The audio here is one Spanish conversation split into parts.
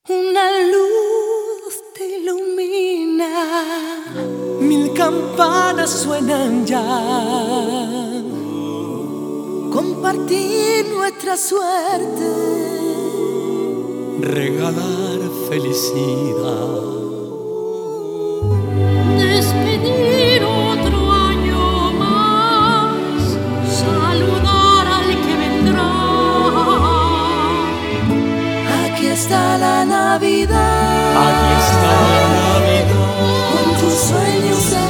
Una luz te ilumina, 1000 campanas suenan ya. Compartir nuestra suerte, regalar felicidad. Despedir otro año más, saludar al que vendrá. Aquí está la Navidad, Aquí está la Navidad, con tus sueños a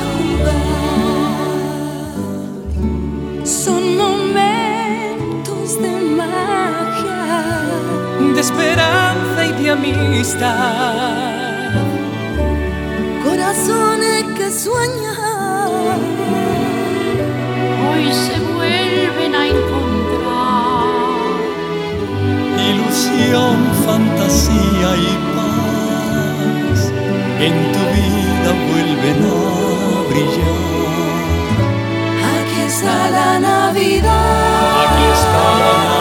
jugar. Son momentos de magia, de esperanza y de amistad. corazones que sueñan Hoy se vuelven a encontrar. Ilusión, fantasía y paz en tu vida vuelven a brillar. Aquí está la Navidad, Aquí está la Navidad.